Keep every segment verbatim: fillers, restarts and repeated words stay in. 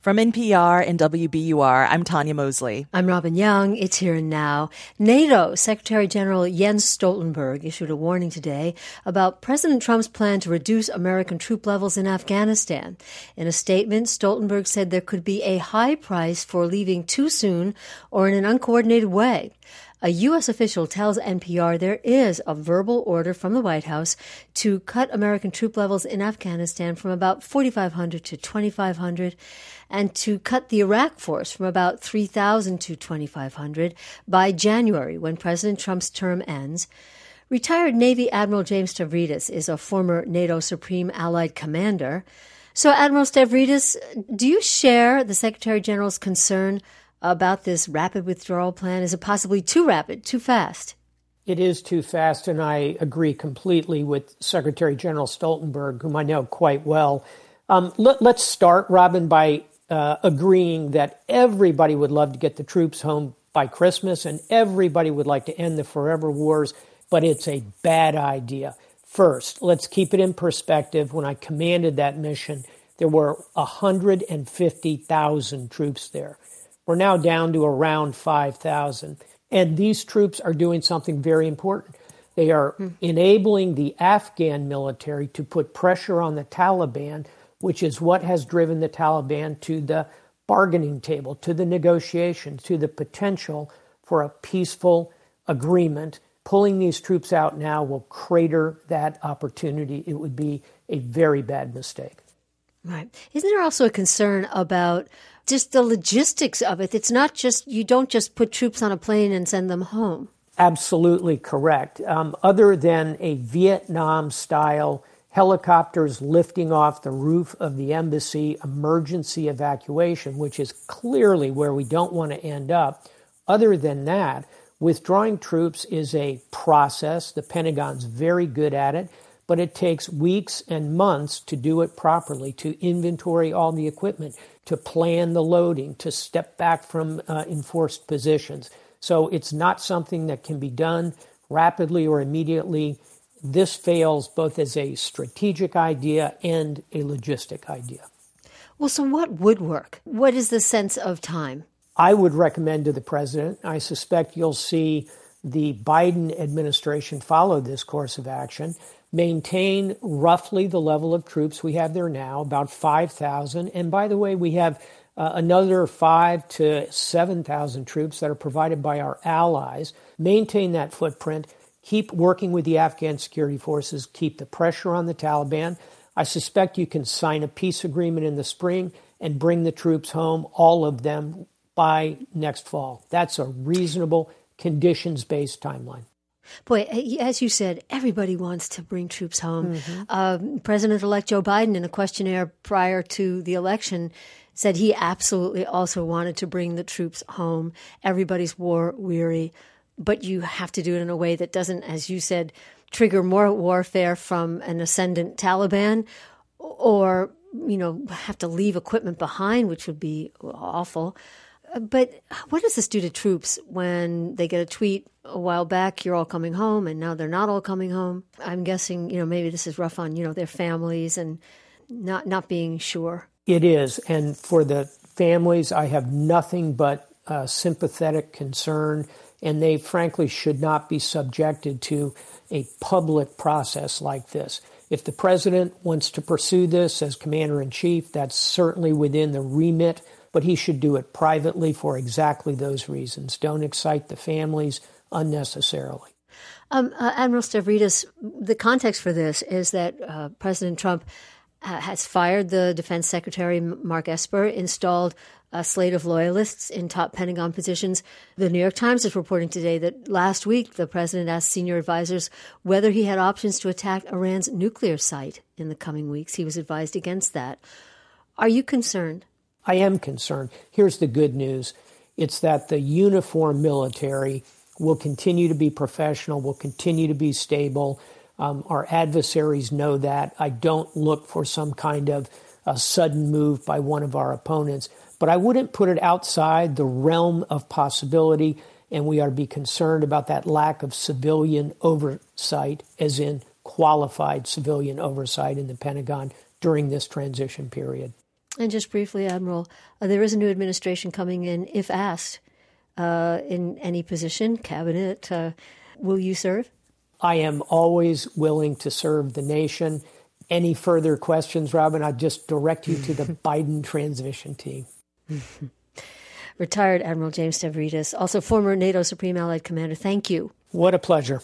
From N P R and W B U R, I'm Tanya Mosley. I'm Robin Young. It's Here and Now. NATO Secretary General Jens Stoltenberg issued a warning today about President Trump's plan to reduce American troop levels in Afghanistan. In a statement, Stoltenberg said there could be a high price for leaving too soon or in an uncoordinated way. A U S official tells N P R there is a verbal order from the White House to cut American troop levels in Afghanistan from about forty-five hundred to twenty-five hundred and to cut the Iraq force from about three thousand to twenty-five hundred by January, when President Trump's term ends. Retired Navy Admiral James Stavridis is a former NATO Supreme Allied Commander. So, Admiral Stavridis, do you share the Secretary General's concern about this rapid withdrawal plan? Is it possibly too rapid, too fast? It is too fast, and I agree completely with Secretary General Stoltenberg, whom I know quite well. Um, let, let's start, Robin, by uh, agreeing that everybody would love to get the troops home by Christmas, and everybody would like to end the forever wars, but it's a bad idea. First, let's keep it in perspective. When I commanded that mission, there were one hundred fifty thousand troops there. We're now down to around five thousand. And these troops are doing something very important. They are hmm. enabling the Afghan military to put pressure on the Taliban, which is what has driven the Taliban to the bargaining table, to the negotiations, to the potential for a peaceful agreement. Pulling these troops out now will crater that opportunity. It would be a very bad mistake. Right. Isn't there also a concern about just the logistics of it? It's not just, you don't just put troops on a plane and send them home. Absolutely correct. Um, other than a Vietnam-style helicopters lifting off the roof of the embassy emergency evacuation, which is clearly where we don't want to end up, other than that, withdrawing troops is a process. The Pentagon's very good at it. But it takes weeks and months to do it properly, to inventory all the equipment, to plan the loading, to step back from uh, enforced positions. So it's not something that can be done rapidly or immediately. This fails both as a strategic idea and a logistic idea. Well, so what would work? What is the sense of time? I would recommend to the president, I suspect you'll see the Biden administration follow this course of action, maintain roughly the level of troops we have there now, about five thousand. And by the way, we have uh, another five to seven thousand troops that are provided by our allies. Maintain that footprint, keep working with the Afghan security forces, keep the pressure on the Taliban. I suspect you can sign a peace agreement in the spring and bring the troops home, all of them, by next fall. That's a reasonable, conditions-based timeline. Boy, as you said, everybody wants to bring troops home. Mm-hmm. Uh, President-elect Joe Biden, in a questionnaire prior to the election, said he absolutely also wanted to bring the troops home. Everybody's war-weary, but you have to do it in a way that doesn't, as you said, trigger more warfare from an ascendant Taliban, or, you know, have to leave equipment behind, which would be awful. But what does this do to troops when they get a tweet a while back, you're all coming home, and now they're not all coming home? I'm guessing, you know, maybe this is rough on, you know, their families and not not being sure. It is. And for the families, I have nothing but uh, sympathetic concern, and they frankly should not be subjected to a public process like this. If the president wants to pursue this as commander-in-chief, that's certainly within the remit, but he should do it privately for exactly those reasons. Don't excite the families unnecessarily. Um, uh, Admiral Stavridis, the context for this is that uh, President Trump uh, has fired the Defense Secretary, Mark Esper, installed a slate of loyalists in top Pentagon positions. The New York Times is reporting today that last week the president asked senior advisors whether he had options to attack Iran's nuclear site in the coming weeks. He was advised against that. Are you concerned? I am concerned. Here's the good news. It's that the uniformed military will continue to be professional, will continue to be stable. Um, our adversaries know that. I don't look for some kind of a sudden move by one of our opponents, but I wouldn't put it outside the realm of possibility, and we ought to be concerned about that lack of civilian oversight, as in qualified civilian oversight in the Pentagon during this transition period. And just briefly, Admiral, uh, there is a new administration coming in. If asked uh, in any position, cabinet, uh, will you serve? I am always willing to serve the nation. Any further questions, Robin? I'd just direct you to the Biden transition team. Retired Admiral James Stavridis, also former NATO Supreme Allied Commander. Thank you. What a pleasure.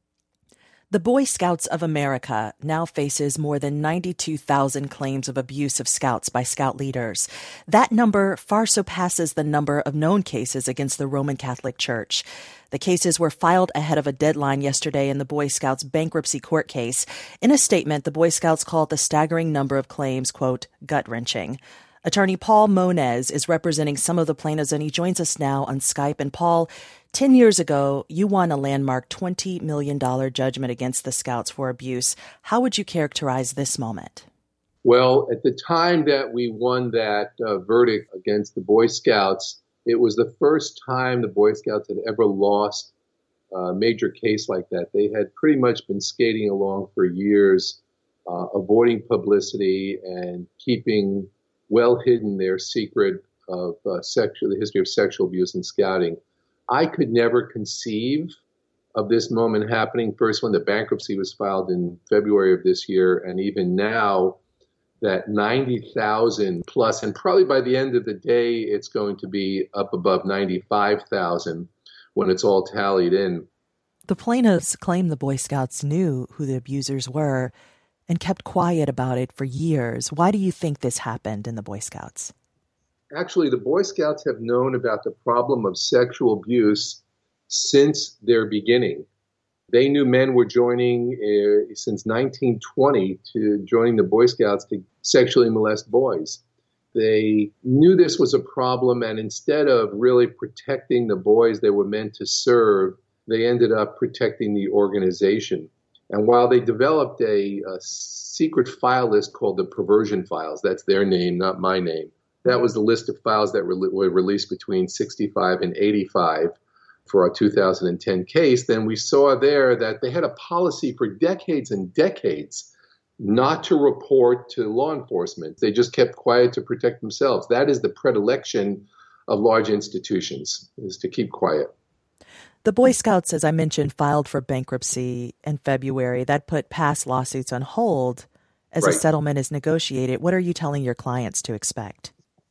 The Boy Scouts of America now faces more than ninety-two thousand claims of abuse of Scouts by Scout leaders. That number far surpasses the number of known cases against the Roman Catholic Church. The cases were filed ahead of a deadline yesterday in the Boy Scouts bankruptcy court case. In a statement, the Boy Scouts called the staggering number of claims, quote, gut-wrenching. Attorney Paul Moniz is representing some of the plaintiffs, and he joins us now on Skype. And Paul, ten years ago, you won a landmark twenty million dollars judgment against the Scouts for abuse. How would you characterize this moment? Well, at the time that we won that uh, verdict against the Boy Scouts, it was the first time the Boy Scouts had ever lost a major case like that. They had pretty much been skating along for years, uh, avoiding publicity and keeping well hidden their secret of uh, sexual, the history of sexual abuse in Scouting. I could never conceive of this moment happening. First, when the bankruptcy was filed in February of this year, and even now, that ninety thousand plus, and probably by the end of the day, it's going to be up above ninety-five thousand when it's all tallied in. The plaintiffs claim the Boy Scouts knew who the abusers were and kept quiet about it for years. Why do you think this happened in the Boy Scouts? Actually, the Boy Scouts have known about the problem of sexual abuse since their beginning. They knew men were joining uh, since nineteen twenty to joining the Boy Scouts to sexually molest boys. They knew this was a problem, and instead of really protecting the boys they were meant to serve, they ended up protecting the organization. And while they developed a, a secret file list called the perversion files, that's their name, not my name. That was the list of files that were, were released between sixty-five and eighty-five for our two thousand ten case. Then we saw there that they had a policy for decades and decades not to report to law enforcement. They just kept quiet to protect themselves. That is the predilection of large institutions, is to keep quiet. The Boy Scouts, as I mentioned, filed for bankruptcy in February. That put past lawsuits on hold as Right. a settlement is negotiated. What are you telling your clients to expect?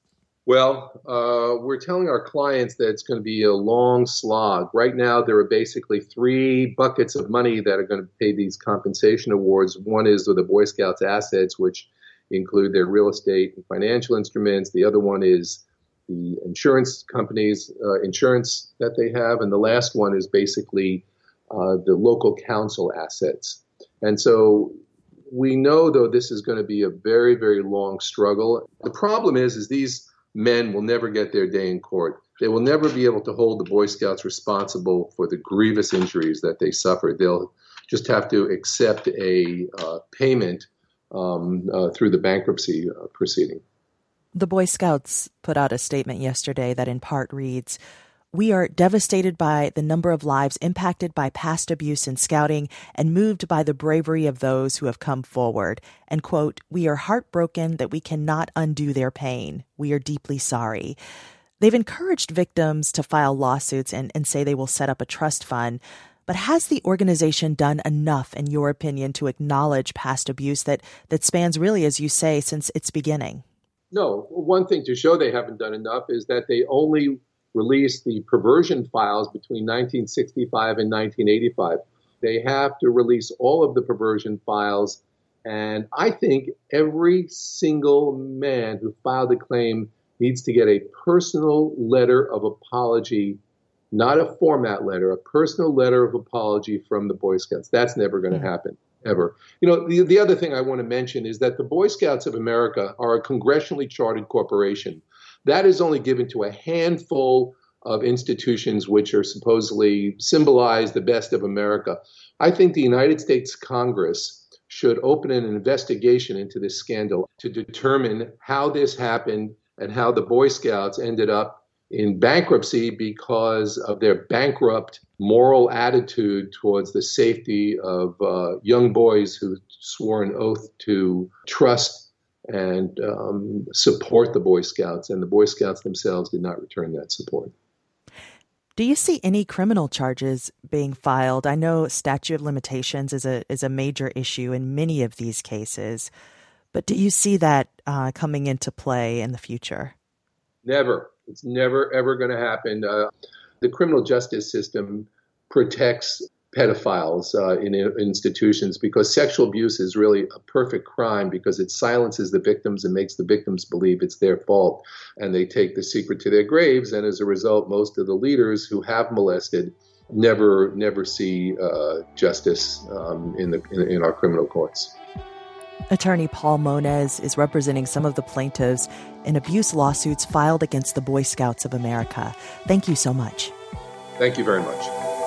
Well, uh, we're telling our clients that it's going to be a long slog. Right now, there are basically three buckets of money that are going to pay these compensation awards. One is the Boy Scouts assets, which include their real estate and financial instruments. The other one is the insurance companies' uh, insurance that they have. And the last one is basically uh, the local council assets. And so we know, though, this is going to be a very, very long struggle. The problem is, is these men will never get their day in court. They will never be able to hold the Boy Scouts responsible for the grievous injuries that they suffered. They'll just have to accept a uh, payment um, uh, through the bankruptcy uh, proceeding. The Boy Scouts put out a statement yesterday that in part reads, "We are devastated by the number of lives impacted by past abuse in Scouting and moved by the bravery of those who have come forward. And, quote, we are heartbroken that we cannot undo their pain. We are deeply sorry." They've encouraged victims to file lawsuits and, and say they will set up a trust fund. But has the organization done enough, in your opinion, to acknowledge past abuse that, that spans really, as you say, since its beginning? No. One thing to show they haven't done enough is that they only released the perversion files between nineteen sixty-five and nineteen eighty-five. They have to release all of the perversion files. And I think every single man who filed a claim needs to get a personal letter of apology, not a format letter, a personal letter of apology from the Boy Scouts. That's never going to mm-hmm. happen, ever. You know, the, the other thing I want to mention is that the Boy Scouts of America are a congressionally chartered corporation. That is only given to a handful of institutions which are supposedly symbolize the best of America. I think the United States Congress should open an investigation into this scandal to determine how this happened and how the Boy Scouts ended up in bankruptcy because of their bankrupt moral attitude towards the safety of uh, young boys who swore an oath to trust and um, support the Boy Scouts, and the Boy Scouts themselves did not return that support. Do you see any criminal charges being filed? I know statute of limitations is a is a major issue in many of these cases, but do you see that uh, coming into play in the future? Never. It's never, ever going to happen. Uh, the criminal justice system protects pedophiles uh, in, in institutions because sexual abuse is really a perfect crime because it silences the victims and makes the victims believe it's their fault. And they take the secret to their graves. And as a result, most of the leaders who have molested never, never see uh, justice um, in, the, in, in our criminal courts. Attorney Paul Moniz is representing some of the plaintiffs in abuse lawsuits filed against the Boy Scouts of America. Thank you so much. Thank you very much.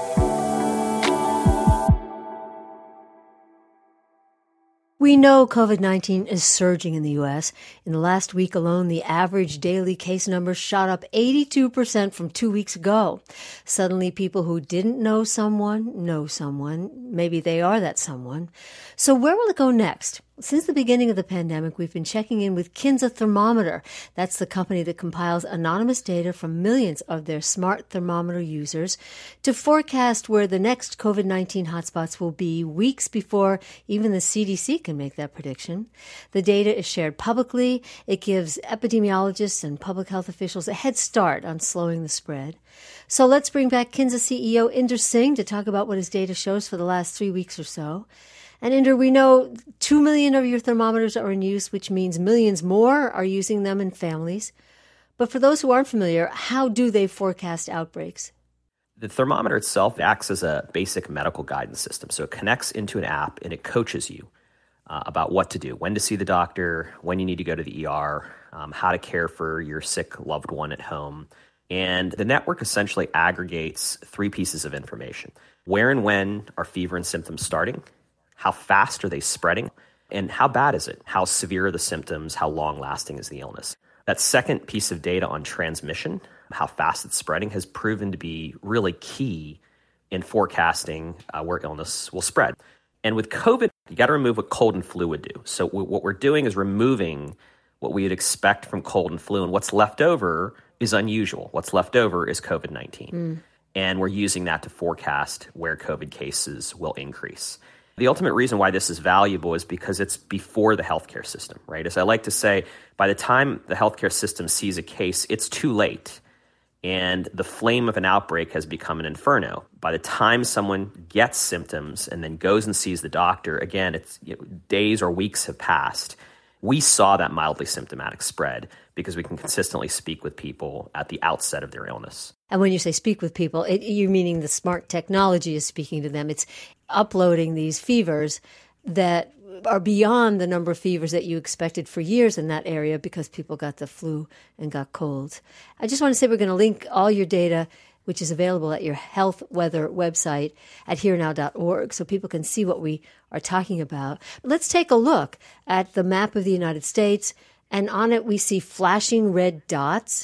We know COVID nineteen is surging in the U S. In the last week alone, the average daily case number shot up eighty-two percent from two weeks ago. Suddenly, people who didn't know someone know someone. Maybe they are that someone. So where will it go next? Since the beginning of the pandemic, we've been checking in with Kinsa Thermometer. That's the company that compiles anonymous data from millions of their smart thermometer users to forecast where the next COVID nineteen hotspots will be weeks before even the C D C can make that prediction. The data is shared publicly. It gives epidemiologists and public health officials a head start on slowing the spread. So let's bring back Kinsa C E O Inder Singh to talk about what his data shows for the last three weeks or so. And Inder, we know two million of your thermometers are in use, which means millions more are using them in families. But for those who aren't familiar, how do they forecast outbreaks? The thermometer itself acts as a basic medical guidance system. So it connects into an app and it coaches you uh, about what to do, when to see the doctor, when you need to go to the E R, um, how to care for your sick loved one at home. And the network essentially aggregates three pieces of information. Where and when are fever and symptoms starting? How fast are they spreading? And how bad is it? How severe are the symptoms? How long-lasting is the illness? That second piece of data on transmission, how fast it's spreading, has proven to be really key in forecasting uh, where illness will spread. And with COVID, you got to remove what cold and flu would do. So w- what we're doing is removing what we would expect from cold and flu, and what's left over is unusual. What's left over is COVID nineteen. Mm. And we're using that to forecast where COVID cases will increase. The ultimate reason why this is valuable is because it's before the healthcare system, right? As I like to say, by the time the healthcare system sees a case, it's too late. And the flame of an outbreak has become an inferno. By the time someone gets symptoms and then goes and sees the doctor, again, it's you know, days or weeks have passed. We saw that mildly symptomatic spread because we can consistently speak with people at the outset of their illness. And when you say speak with people, it, you're meaning the smart technology is speaking to them. It's uploading these fevers that are beyond the number of fevers that you expected for years in that area because people got the flu and got colds. I just want to say we're going to link all your data, which is available at your health weather website at here now dot org, so people can see what we are talking about. Let's take a look at the map of the United States, and on it we see flashing red dots.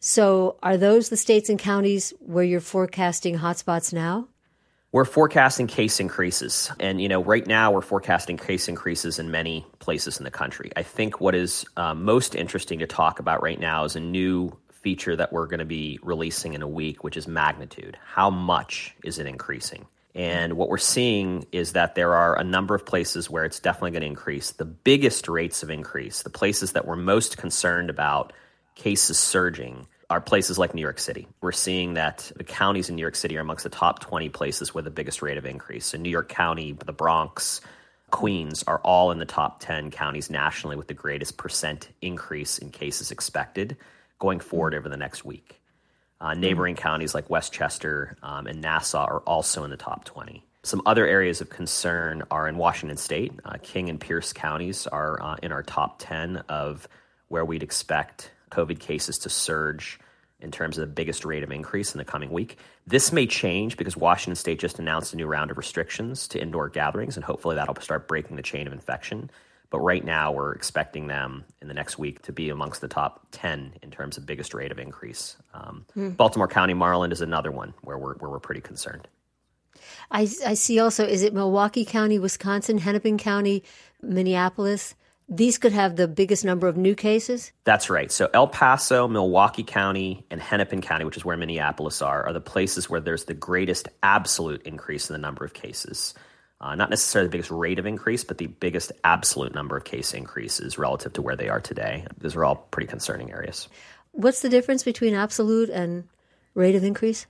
So are those the states and counties where you're forecasting hotspots now? We're forecasting case increases. And, you know, right now we're forecasting case increases in many places in the country. I think what is uh, most interesting to talk about right now is a new feature that we're going to be releasing in a week, which is magnitude. How much is it increasing? And what we're seeing is that there are a number of places where it's definitely going to increase. The biggest rates of increase, the places that we're most concerned about cases surging, are places like New York City. We're seeing that the counties in New York City are amongst the top twenty places with the biggest rate of increase. So New York County, the Bronx, Queens are all in the top ten counties nationally with the greatest percent increase in cases expected going forward over the next week. Uh, neighboring mm-hmm. counties like Westchester um, and Nassau are also in the top twenty. Some other areas of concern are in Washington State. Uh, King and Pierce counties are uh, in our top ten of where we'd expect COVID cases to surge in terms of the biggest rate of increase in the coming week. This may change because Washington State just announced a new round of restrictions to indoor gatherings, and hopefully that'll start breaking the chain of infection. But right now, we're expecting them in the next week to be amongst the top ten in terms of biggest rate of increase. Um, hmm. Baltimore County, Maryland is another one where we're where we're pretty concerned. I, I see also, is it Milwaukee County, Wisconsin, Hennepin County, Minneapolis, these could have the biggest number of new cases? That's right. So El Paso, Milwaukee County, and Hennepin County, which is where Minneapolis are, are the places where there's the greatest absolute increase in the number of cases. Uh, not necessarily the biggest rate of increase, but the biggest absolute number of case increases relative to where they are today. Those are all pretty concerning areas. What's the difference between absolute and rate of increase?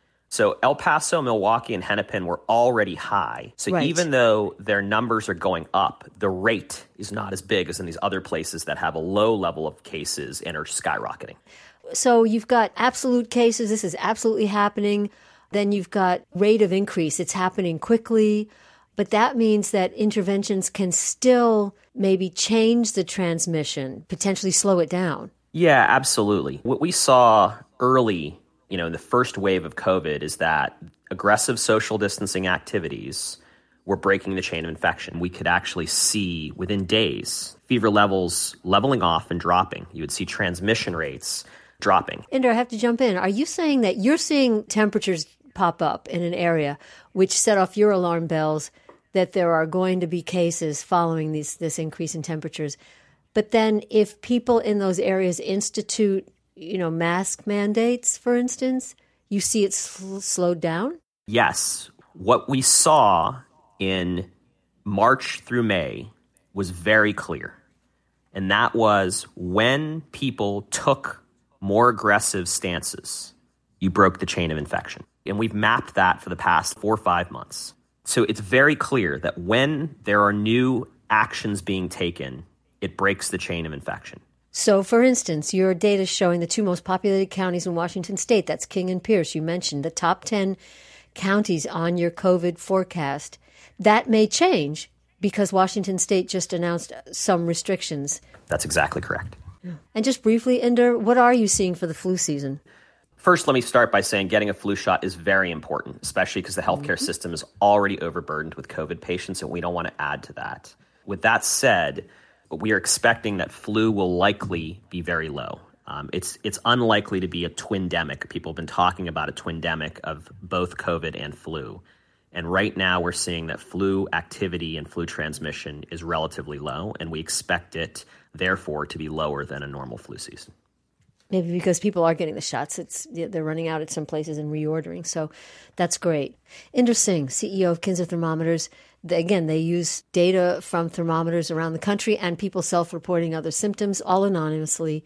So El Paso, Milwaukee, and Hennepin were already high. So right. even though their numbers are going up, the rate is not as big as in these other places that have a low level of cases and are skyrocketing. So you've got absolute cases. This is absolutely happening. Then you've got rate of increase. It's happening quickly. But that means that interventions can still maybe change the transmission, potentially slow it down. Yeah, absolutely. What we saw early, you know, in the first wave of COVID is that aggressive social distancing activities were breaking the chain of infection. We could actually see within days fever levels leveling off and dropping. You would see transmission rates dropping. Inder, I have to jump in. Are you saying that you're seeing temperatures pop up in an area which set off your alarm bells that there are going to be cases following these, this increase in temperatures? But then if people in those areas institute, you know, mask mandates, for instance, you see it sl- slowed down? Yes. What we saw in March through May was very clear. And that was when people took more aggressive stances, you broke the chain of infection. And we've mapped that for the past four or five months. So it's very clear that when there are new actions being taken, it breaks the chain of infection. So, for instance, your data is showing the two most populated counties in Washington state, that's King and Pierce. You mentioned the top ten counties on your COVID forecast. That may change because Washington state just announced some restrictions. That's exactly correct. Yeah. And just briefly, Inder, what are you seeing for the flu season? First, let me start by saying getting a flu shot is very important, especially because the healthcare mm-hmm. system is already overburdened with COVID patients, and we don't want to add to that. With that said, we are expecting that flu will likely be very low. Um, it's it's unlikely to be a twindemic. People have been talking about a twindemic of both COVID and flu. And right now we're seeing that flu activity and flu transmission is relatively low, and we expect it, therefore, to be lower than a normal flu season. Maybe because people are getting the shots. It's they're running out at some places and reordering. So that's great. Inder Singh, C E O of Kinser Thermometers. Again, they use data from thermometers around the country and people self-reporting other symptoms, all anonymously,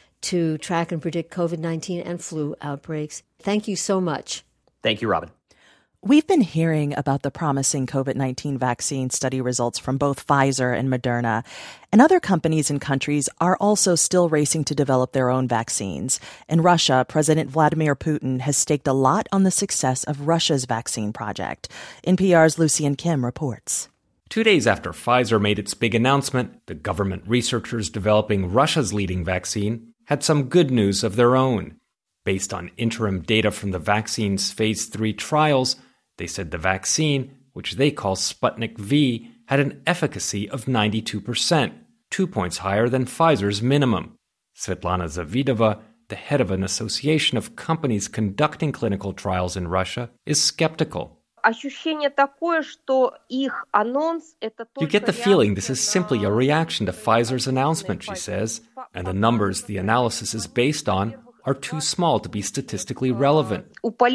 to track and predict COVID nineteen and flu outbreaks. Thank you so much. Thank you, Robin. We've been hearing about the promising COVID nineteen vaccine study results from both Pfizer and Moderna, and other companies and countries are also still racing to develop their own vaccines. In Russia, President Vladimir Putin has staked a lot on the success of Russia's vaccine project. N P R's Lucian Kim reports. Two days after Pfizer made its big announcement, the government researchers developing Russia's leading vaccine had some good news of their own. Based on interim data from the vaccine's phase three trials, they said the vaccine, which they call Sputnik V, had an efficacy of ninety-two percent, two points higher than Pfizer's minimum. Svetlana Zavidova, the head of an association of companies conducting clinical trials in Russia, is skeptical. You get the feeling this is simply a reaction to Pfizer's announcement, she says, and the numbers the analysis is based on are too small to be statistically relevant.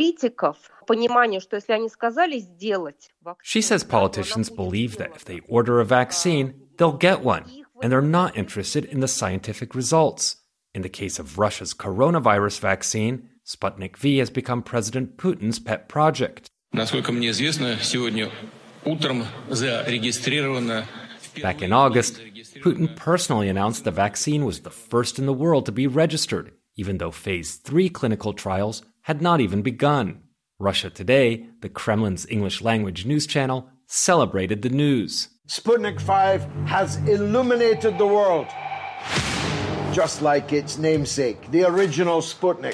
She says politicians believe that if they order a vaccine, they'll get one, and they're not interested in the scientific results. In the case of Russia's coronavirus vaccine, Sputnik V has become President Putin's pet project. Back in August, Putin personally announced the vaccine was the first in the world to be registered, even though phase three clinical trials had not even begun. Russia Today, the Kremlin's English-language news channel, celebrated the news. Sputnik five has illuminated the world, just like its namesake, the original Sputnik.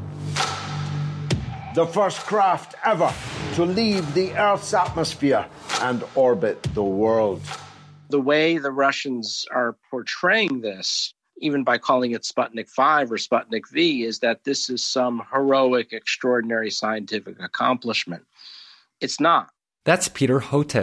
The first craft ever to leave the Earth's atmosphere and orbit the world. The way the Russians are portraying this, even by calling it Sputnik five or Sputnik V, is that this is some heroic, extraordinary scientific accomplishment. It's not. That's Peter Hotez,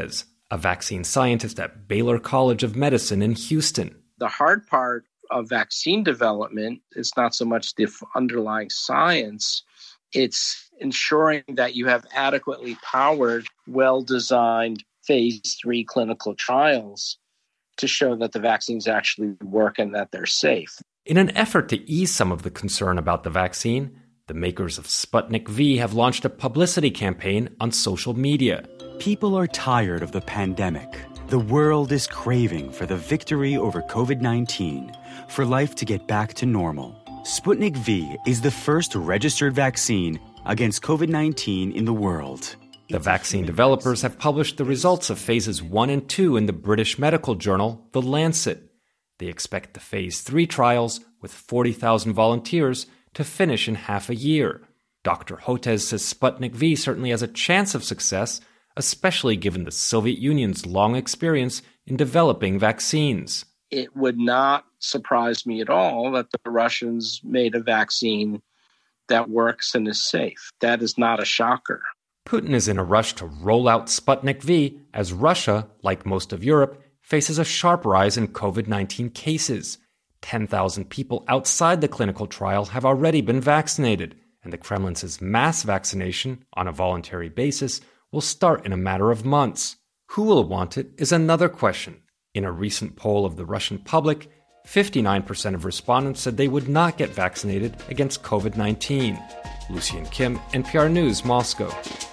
a vaccine scientist at Baylor College of Medicine in Houston. The hard part of vaccine development is not so much the underlying science, it's ensuring that you have adequately powered, well-designed phase three clinical trials to show that the vaccines actually work and that they're safe. In an effort to ease some of the concern about the vaccine, the makers of Sputnik V have launched a publicity campaign on social media. People are tired of the pandemic. The world is craving for the victory over covid nineteen, for life to get back to normal. Sputnik V is the first registered vaccine against covid nineteen in the world. The vaccine developers have published the results of phases one and two in the British medical journal, The Lancet. They expect the phase three trials, with forty thousand volunteers, to finish in half a year. Doctor Hotez says Sputnik V certainly has a chance of success, especially given the Soviet Union's long experience in developing vaccines. It would not surprise me at all that the Russians made a vaccine that works and is safe. That is not a shocker. Putin is in a rush to roll out Sputnik V as Russia, like most of Europe, faces a sharp rise in covid nineteen cases. ten thousand people outside the clinical trial have already been vaccinated, and the Kremlin says mass vaccination, on a voluntary basis, will start in a matter of months. Who will want it is another question. In a recent poll of the Russian public, fifty-nine percent of respondents said they would not get vaccinated against covid nineteen. Lucian Kim, N P R News, Moscow.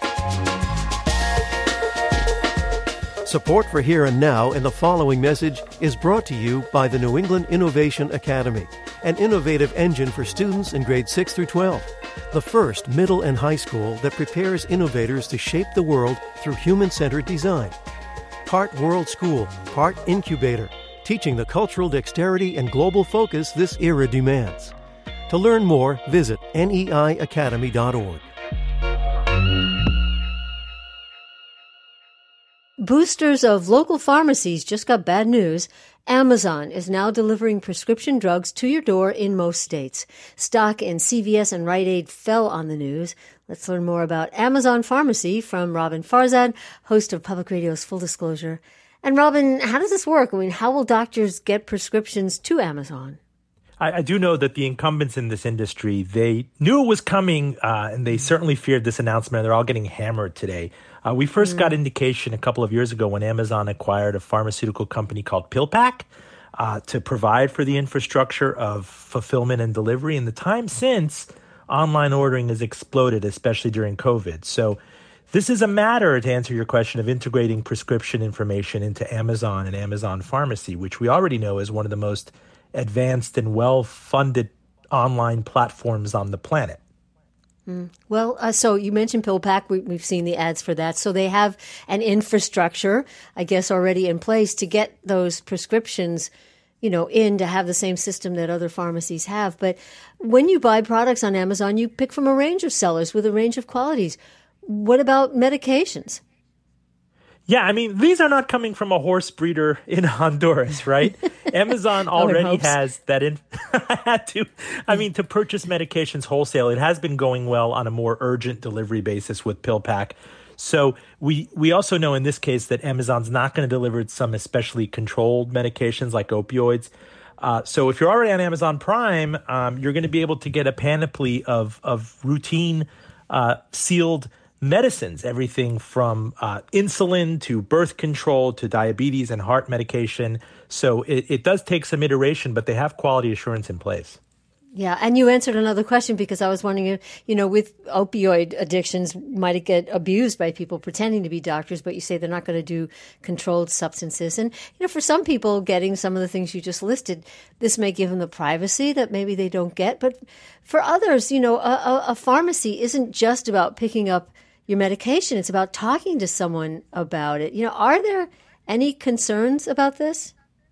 Support for Here and Now and the following message is brought to you by the New England Innovation Academy, an innovative engine for students in grades six through twelve. The first middle and high school that prepares innovators to shape the world through human-centered design. Part World School, part incubator, teaching the cultural dexterity and global focus this era demands. To learn more, visit N E I academy dot org. Boosters of local pharmacies just got bad news. Amazon is now delivering prescription drugs to your door in most states. Stock in C V S and Rite Aid fell on the news. Let's learn more about Amazon Pharmacy from Robin Farzad, host of Public Radio's Full Disclosure. And Robin, how does this work? I mean, how will doctors get prescriptions to Amazon? I, I do know that the incumbents in this industry, they knew it was coming, uh, and they certainly feared this announcement. They're all getting hammered today. Uh, we first mm. got indication a couple of years ago when Amazon acquired a pharmaceutical company called PillPack uh, to provide for the infrastructure of fulfillment and delivery. And the time since, online ordering has exploded, especially during COVID. So this is a matter, to answer your question, of integrating prescription information into Amazon and Amazon Pharmacy, which we already know is one of the most advanced and well-funded online platforms on the planet. Mm. Well, uh, so you mentioned PillPack. We, we've seen the ads for that. So they have an infrastructure, I guess, already in place to get those prescriptions, you know, in to have the same system that other pharmacies have. But when you buy products on Amazon, you pick from a range of sellers with a range of qualities. What about medications? Yeah, I mean, these are not coming from a horse breeder in Honduras, right? Amazon already has that. In- I had to, I mean, to purchase medications wholesale, it has been going well on a more urgent delivery basis with PillPack. So we we also know in this case that Amazon's not going to deliver some especially controlled medications like opioids. Uh, so if you're already on Amazon Prime, um, you're going to be able to get a panoply of of routine uh, sealed medicines, everything from uh, insulin to birth control to diabetes and heart medication. So it, it does take some iteration, but they have quality assurance in place. Yeah, and you answered another question because I was wondering if, you know, with opioid addictions, might it get abused by people pretending to be doctors, but you say they're not going to do controlled substances. And, you know, for some people getting some of the things you just listed, this may give them the privacy that maybe they don't get. But for others, you know, a, a, a pharmacy isn't just about picking up your medication. It's about talking to someone about it. You know, are there any concerns about this?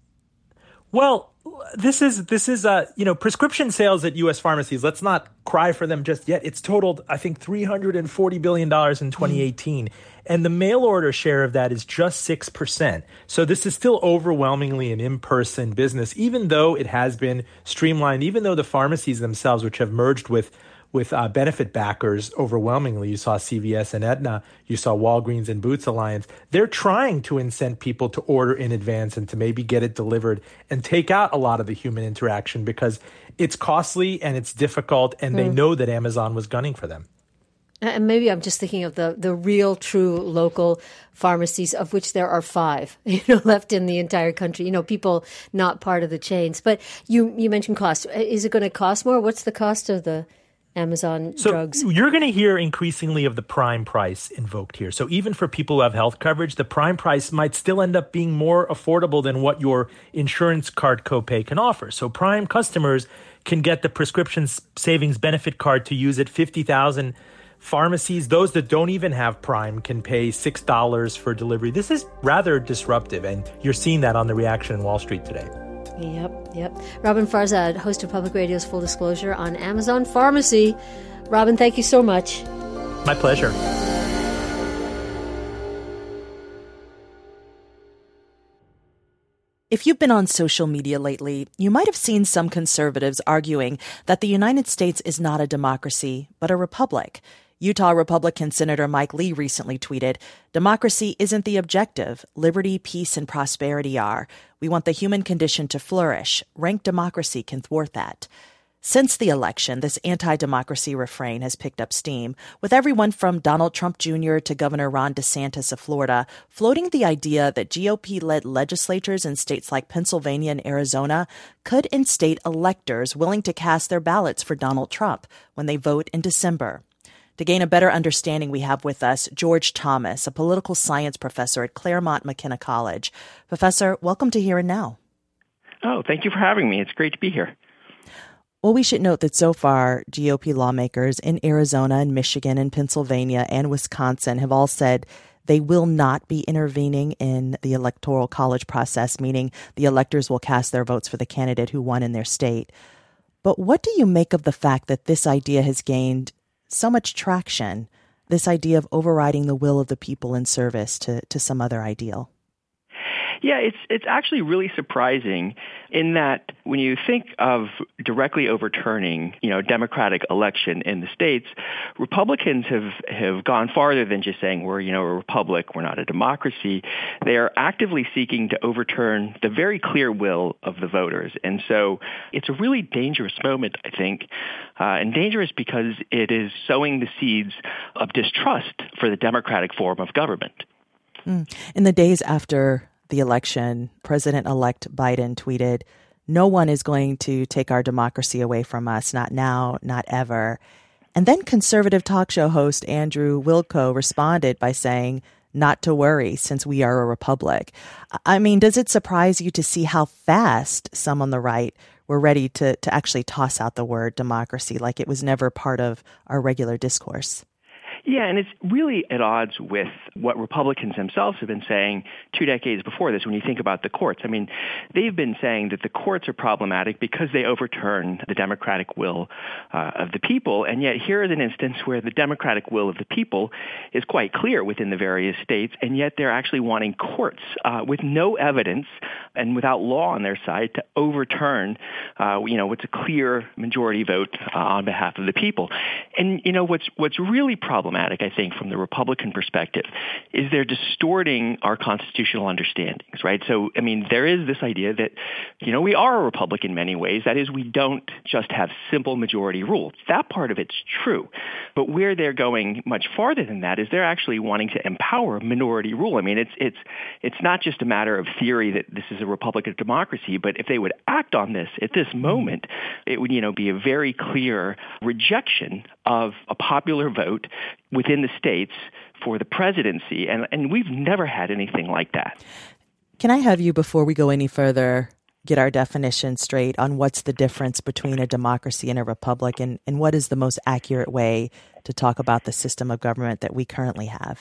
Well, this is this is uh you know prescription sales at U S pharmacies. Let's not cry for them just yet. It's totaled, I think, three hundred forty billion dollars in twenty eighteen, and the mail order share of that is just six percent. So this is still overwhelmingly an in-person business, even though it has been streamlined. Even though the pharmacies themselves, which have merged with with uh, benefit backers overwhelmingly. You saw C V S and Aetna. You saw Walgreens and Boots Alliance. They're trying to incent people to order in advance and to maybe get it delivered and take out a lot of the human interaction because it's costly and it's difficult, and mm. they know that Amazon was gunning for them. And maybe I'm just thinking of the, the real, true local pharmacies, of which there are five, you know, left in the entire country. You know, people not part of the chains. But you you mentioned cost. Is it going to cost more? What's the cost of the Amazon so drugs? You're going to hear increasingly of the prime price invoked here. So even for people who have health coverage, the prime price might still end up being more affordable than what your insurance card copay can offer. So prime customers can get the prescription savings benefit card to use at fifty thousand pharmacies. Those that don't even have Prime can pay six dollars for delivery. This is rather disruptive, and you're seeing that on the reaction in Wall Street today. Yep, yep. Robin Farzad, host of Public Radio's Full Disclosure on Amazon Pharmacy. Robin, thank you so much. My pleasure. If you've been on social media lately, you might have seen some conservatives arguing that the United States is not a democracy, but a republic. Utah Republican Senator Mike Lee recently tweeted, "Democracy isn't the objective. Liberty, peace, and prosperity are. We want the human condition to flourish. Rank democracy can thwart that." Since the election, this anti-democracy refrain has picked up steam, with everyone from Donald Trump Junior to Governor Ron DeSantis of Florida floating the idea that G O P-led legislatures in states like Pennsylvania and Arizona could instate electors willing to cast their ballots for Donald Trump when they vote in December. To gain a better understanding, we have with us George Thomas, a political science professor at Claremont McKenna College. Professor, welcome to Here and Now. Oh, thank you for having me. It's great to be here. Well, we should note that so far, G O P lawmakers in Arizona and Michigan and Pennsylvania and Wisconsin have all said they will not be intervening in the electoral college process, meaning the electors will cast their votes for the candidate who won in their state. But what do you make of the fact that this idea has gained so much traction, this idea of overriding the will of the people in service to, to some other ideal? Yeah, it's it's actually really surprising in that when you think of directly overturning, you know, democratic election in the states, Republicans have, have gone farther than just saying we're, you know, a republic, we're not a democracy. They are actively seeking to overturn the very clear will of the voters. And so it's a really dangerous moment, I think, uh, and dangerous because it is sowing the seeds of distrust for the democratic form of government. Mm. In the days after the election, President-elect Biden tweeted, "No one is going to take our democracy away from us, not now, not ever." And then conservative talk show host Andrew Wilco responded by saying, "Not to worry, since we are a republic." I mean, does it surprise you to see how fast some on the right were ready to, to actually toss out the word democracy, like it was never part of our regular discourse? Yeah, and it's really at odds with what Republicans themselves have been saying two decades before this when you think about the courts. I mean, they've been saying that the courts are problematic because they overturn the democratic will uh, of the people, and yet here is an instance where the democratic will of the people is quite clear within the various states, and yet they're actually wanting courts uh, with no evidence and without law on their side to overturn, uh, you know, what's a clear majority vote uh, on behalf of the people. And, you know, what's what's really problematic, I think, from the Republican perspective, is they're distorting our constitutional understandings, right? So, I mean, there is this idea that, you know, we are a republic in many ways. That is, we don't just have simple majority rule. That part of it's true. But where they're going much farther than that is they're actually wanting to empower minority rule. I mean, it's it's it's not just a matter of theory that this is a republic of democracy, but if they would act on this at this moment, it would, you know, be a very clear rejection of a popular vote within the states for the presidency. And, and we've never had anything like that. Can I have you, before we go any further, get our definition straight on what's the difference between a democracy and a republic, and, and what is the most accurate way to talk about the system of government that we currently have?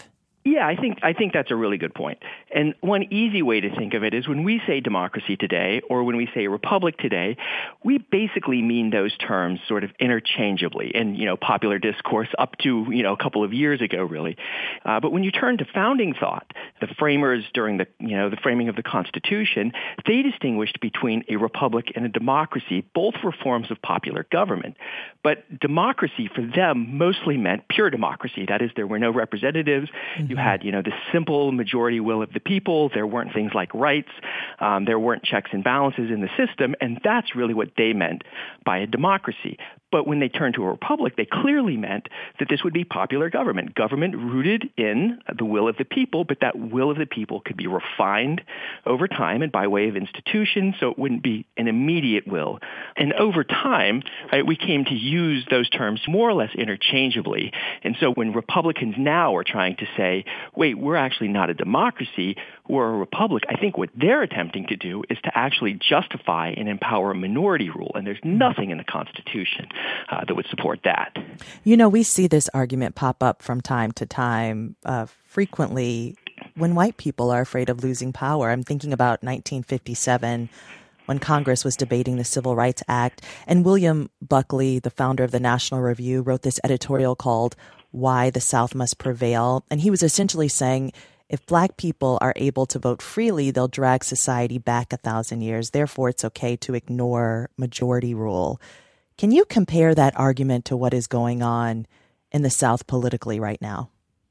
Yeah, I think I think that's a really good point. And one easy way to think of it is when we say democracy today or when we say republic today, we basically mean those terms sort of interchangeably in, you know, popular discourse up to, you know, a couple of years ago, really. Uh, but when you turn to founding thought, the framers during the, you know, the framing of the Constitution, they distinguished between a republic and a democracy. Both were forms of popular government. But democracy for them mostly meant pure democracy. That is, there were no representatives. Mm-hmm. You had, you know, the simple majority will of the people. There weren't things like rights. Um, there weren't checks and balances in the system. And that's really what they meant by a democracy. But when they turned to a republic, they clearly meant that this would be popular government, government rooted in the will of the people, but that will of the people could be refined over time and by way of institutions, so it wouldn't be an immediate will. And over time, right, we came to use those terms more or less interchangeably. And so when Republicans now are trying to say, wait, we're actually not a democracy, we're a republic, I think what they're attempting to do is to actually justify and empower a minority rule. And there's nothing in the Constitution Uh, that would support that. You know, we see this argument pop up from time to time uh, frequently when white people are afraid of losing power. I'm thinking about nineteen fifty-seven when Congress was debating the Civil Rights Act. And William Buckley, the founder of the National Review, wrote this editorial called Why the South Must Prevail. And he was essentially saying, if black people are able to vote freely, they'll drag society back a thousand years. Therefore, it's okay to ignore majority rule. Can you compare that argument to what is going on in the South politically right now?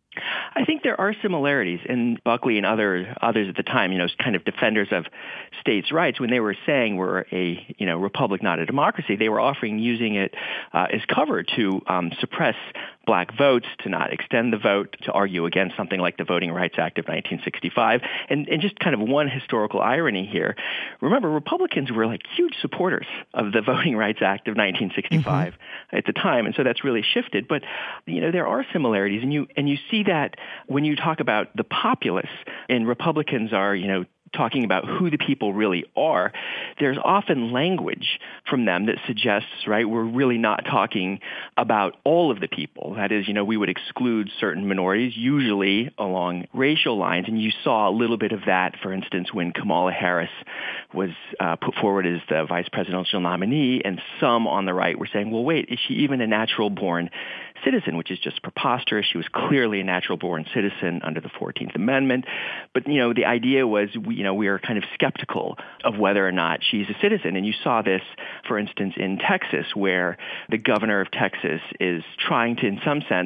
I think there are similarities, and Buckley and other others at the time, you know, kind of defenders of states' rights, when they were saying we're a, you know, republic, not a democracy, they were offering using it uh, as cover to um, suppress black votes, to not extend the vote, to argue against something like the Voting Rights Act of nineteen sixty-five. And, and just kind of one historical irony here. Remember, Republicans were like huge supporters of the Voting Rights Act of nineteen sixty-five mm-hmm. at the time. And so that's really shifted. But, you know, there are similarities. And you, and you see that when you talk about the populace, and Republicans are, you know, talking about who the people really are, there's often language from them that suggests, right, we're really not talking about all of the people. That is, you know, we would exclude certain minorities, usually along racial lines. And you saw a little bit of that, for instance, when Kamala Harris was uh, put forward as the vice presidential nominee, and some on the right were saying, well, wait, is she even a natural-born citizen, which is just preposterous. She was clearly a natural-born citizen under the fourteenth Amendment. But, you know, the idea was, we, you know, we are kind of skeptical of whether or not she's a citizen. And you saw this, for instance, in Texas, where the governor of Texas is trying to, in some sense,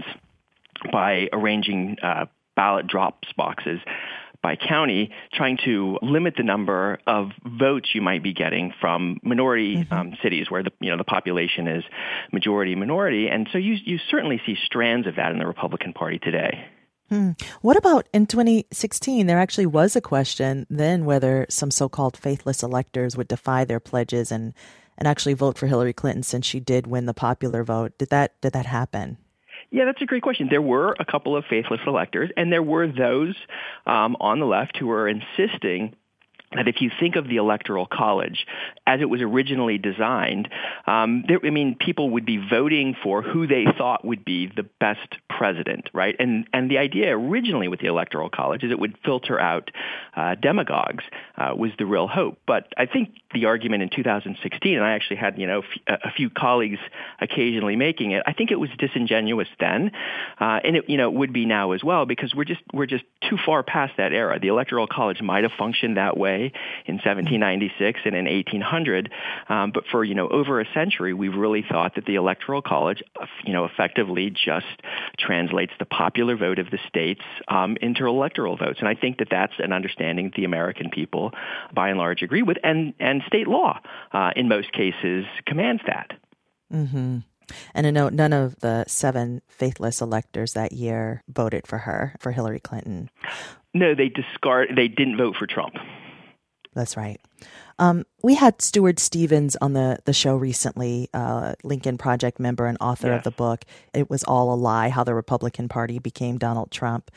by arranging uh, ballot drops boxes by county, trying to limit the number of votes you might be getting from minority mm-hmm. um, cities where the you know the population is majority minority, and so you you certainly see strands of that in the Republican Party today. Hmm. What about in twenty sixteen? There actually was a question then whether some so-called faithless electors would defy their pledges and and actually vote for Hillary Clinton since she did win the popular vote. Did that did that happen? Yeah, that's a great question. There were a couple of faithless electors, and there were those um, on the left who were insisting that if you think of the Electoral College as it was originally designed, um, there, I mean, people would be voting for who they thought would be the best president, right? And and the idea originally with the Electoral College is it would filter out uh, demagogues uh, was the real hope. But I think the argument in two thousand sixteen, and I actually had, you know, f- a few colleagues occasionally making it, I think it was disingenuous then, uh, and it, you know, it would be now as well, because we're just we're just too far past that era. The Electoral College might have functioned that way in seventeen ninety-six and in eighteen hundred, um, but for, you know, over a century, we've really thought that the Electoral College, you know, effectively just translates the popular vote of the states um, into electoral votes. And I think that that's an understanding the American people, by and large, agree with, and, and state law, uh, in most cases, commands that. Mm-hmm. And I know none of the seven faithless electors that year voted for her, for Hillary Clinton. No, they discard. They didn't vote for Trump. That's right. Um, we had Stuart Stevens on the, the show recently, uh, Lincoln Project member and author yeah. of the book, It Was All a Lie, How the Republican Party Became Donald Trump.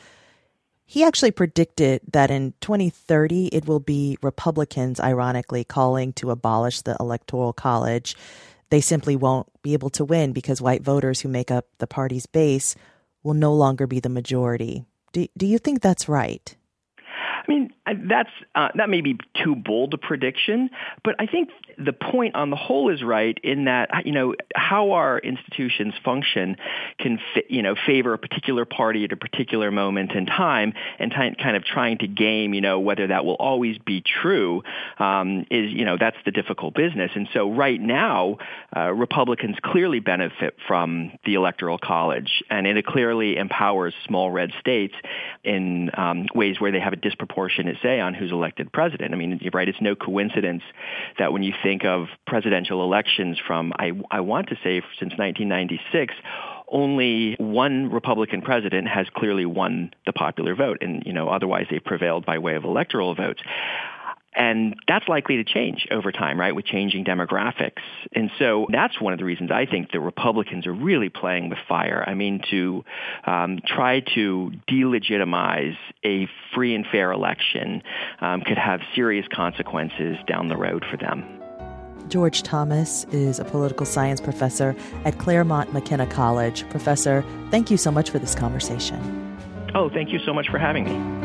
He actually predicted that in twenty thirty, it will be Republicans, ironically, calling to abolish the Electoral College. They simply won't be able to win because white voters who make up the party's base will no longer be the majority. Do, do you think that's right? I mean, that's uh, that may be too bold a prediction, but I think the point on the whole is right in that, you know, how our institutions function can, you know, favor a particular party at a particular moment in time, and t- kind of trying to game, you know, whether that will always be true um, is, you know, that's the difficult business. And so right now, uh, Republicans clearly benefit from the Electoral College, and it clearly empowers small red states in um, ways where they have a disproportionate say on who's elected president. I mean, you're right, it's no coincidence that when you think of presidential elections from, I, I want to say, since nineteen ninety-six, only one Republican president has clearly won the popular vote, and, you know, otherwise they prevailed by way of electoral votes. And that's likely to change over time, right, with changing demographics. And so that's one of the reasons I think the Republicans are really playing with fire. I mean, to um, try to delegitimize a free and fair election um, could have serious consequences down the road for them. George Thomas is a political science professor at Claremont McKenna College. Professor, thank you so much for this conversation. Oh, thank you so much for having me.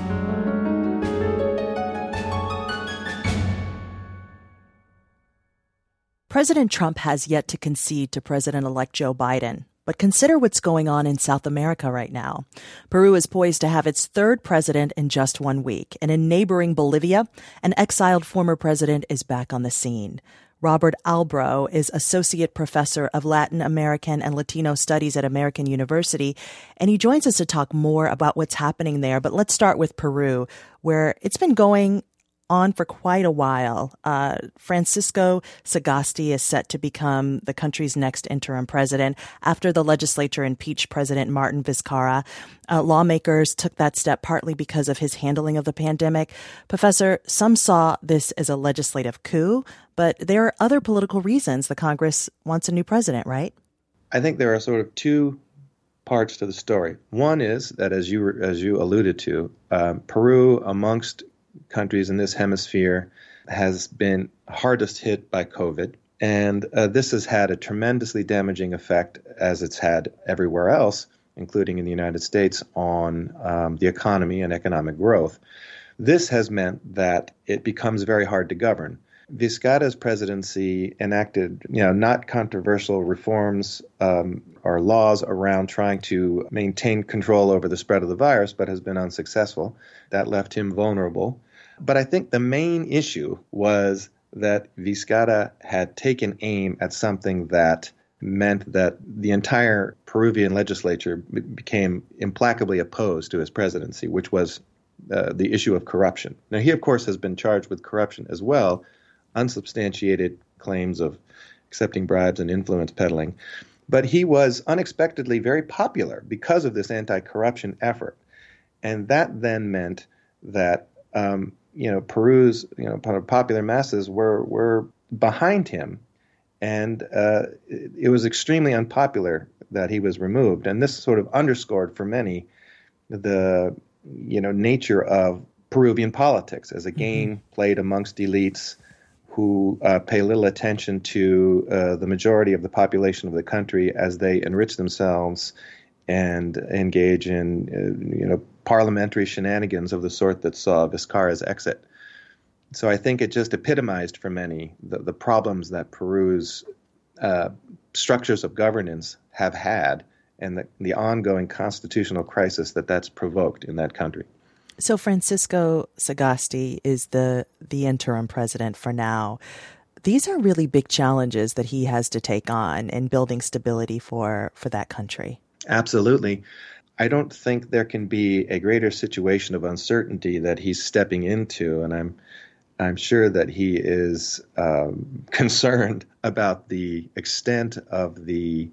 President Trump has yet to concede to President-elect Joe Biden. But consider what's going on in South America right now. Peru is poised to have its third president in just one week. And in neighboring Bolivia, an exiled former president is back on the scene. Robert Albro is Associate Professor of Latin American and Latino Studies at American University, and he joins us to talk more about what's happening there. But let's start with Peru, where it's been going on for quite a while. Uh, Francisco Sagasti is set to become the country's next interim president after the legislature impeached President Martin Vizcarra. Uh, lawmakers took that step partly because of his handling of the pandemic. Professor, some saw this as a legislative coup, but there are other political reasons the Congress wants a new president, right? I think there are sort of two parts to the story. One is that, as you as you alluded to, um, Peru, amongst countries in this hemisphere, has been hardest hit by COVID. And uh, this has had a tremendously damaging effect, as it's had everywhere else, including in the United States, on um, the economy and economic growth. This has meant that it becomes very hard to govern. Vizcarra's presidency enacted, you know, not controversial reforms um, or laws around trying to maintain control over the spread of the virus, but has been unsuccessful. That left him vulnerable. But I think the main issue was that Vizcarra had taken aim at something that meant that the entire Peruvian legislature became implacably opposed to his presidency, which was uh, the issue of corruption. Now, he, of course, has been charged with corruption as well, unsubstantiated claims of accepting bribes and influence peddling. But he was unexpectedly very popular because of this anti-corruption effort. And that then meant that, um, you know, Peru's, you know, popular masses were, were behind him. And uh, it, it was extremely unpopular that he was removed. And this sort of underscored for many the, you know, nature of Peruvian politics as a game mm-hmm. played amongst elites who uh, pay little attention to uh, the majority of the population of the country as they enrich themselves and engage in, uh, you know, parliamentary shenanigans of the sort that saw Vizcarra's exit. So I think it just epitomized for many the, the problems that Peru's uh, structures of governance have had and the, the ongoing constitutional crisis that that's provoked in that country. So Francisco Sagasti is the the interim president for now. These are really big challenges that he has to take on in building stability for, for that country. Absolutely. I don't think there can be a greater situation of uncertainty that he's stepping into, and I'm I'm sure that he is um, concerned about the extent of the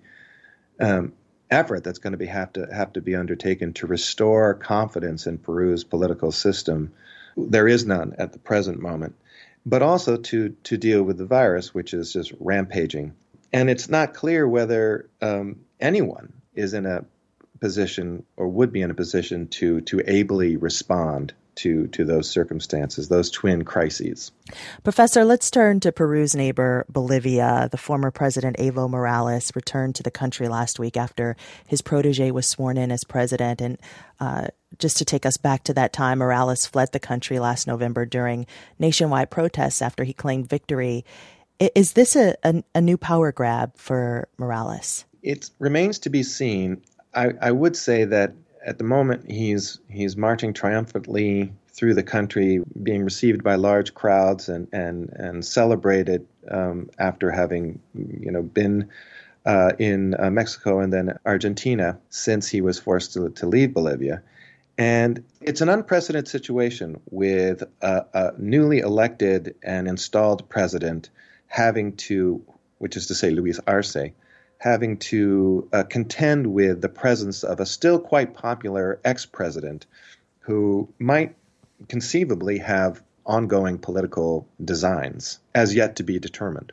um, effort that's going to be have to have to be undertaken to restore confidence in Peru's political system. There is none at the present moment, but also to to deal with the virus, which is just rampaging. And it's not clear whether um, anyone is in a position or would be in a position to to ably respond to, to those circumstances, those twin crises. Professor, let's turn to Peru's neighbor, Bolivia. The former president, Evo Morales, returned to the country last week after his protege was sworn in as president. And uh, just to take us back to that time, Morales fled the country last November during nationwide protests after he claimed victory. Is this a, a, a new power grab for Morales? It remains to be seen. I, I would say that at the moment he's he's marching triumphantly through the country, being received by large crowds and and and celebrated um, after having you know been uh, in uh, Mexico and then Argentina since he was forced to, to leave Bolivia. And it's an unprecedented situation with a, a newly elected and installed president having to, which is to say Luis Arce, having to uh, contend with the presence of a still quite popular ex-president who might conceivably have ongoing political designs as yet to be determined.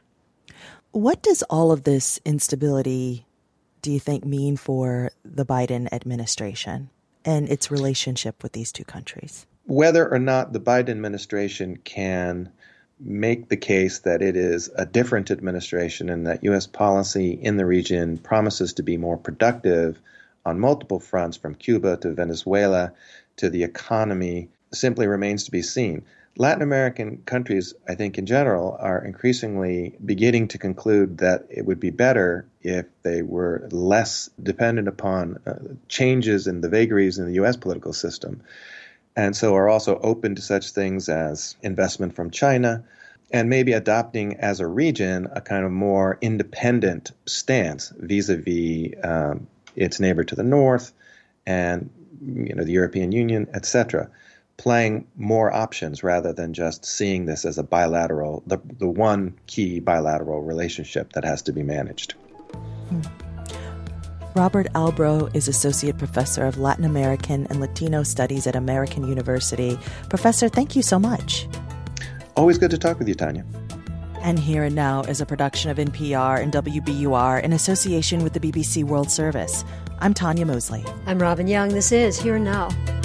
What does all of this instability, do you think, mean for the Biden administration and its relationship with these two countries? Whether or not the Biden administration can make the case that it is a different administration and that U S policy in the region promises to be more productive on multiple fronts, from Cuba to Venezuela to the economy, simply remains to be seen. Latin American countries, I think in general, are increasingly beginning to conclude that it would be better if they were less dependent upon uh, changes in the vagaries in the U S political system, and so are also open to such things as investment from China, and maybe adopting as a region a kind of more independent stance vis-a-vis um, its neighbor to the north and you know the European Union, et cetera, playing more options rather than just seeing this as a bilateral, the, the one key bilateral relationship that has to be managed. Hmm. Robert Albro is Associate Professor of Latin American and Latino Studies at American University. Professor, thank you so much. Always good to talk with you, Tanya. And Here and Now is a production of N P R and W B U R in association with the B B C World Service. I'm Tanya Mosley. I'm Robin Young. This is Here and Now.